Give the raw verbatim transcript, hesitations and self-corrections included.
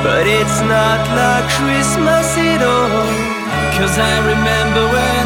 but it's not like Christmas at all. 'Cause I remember when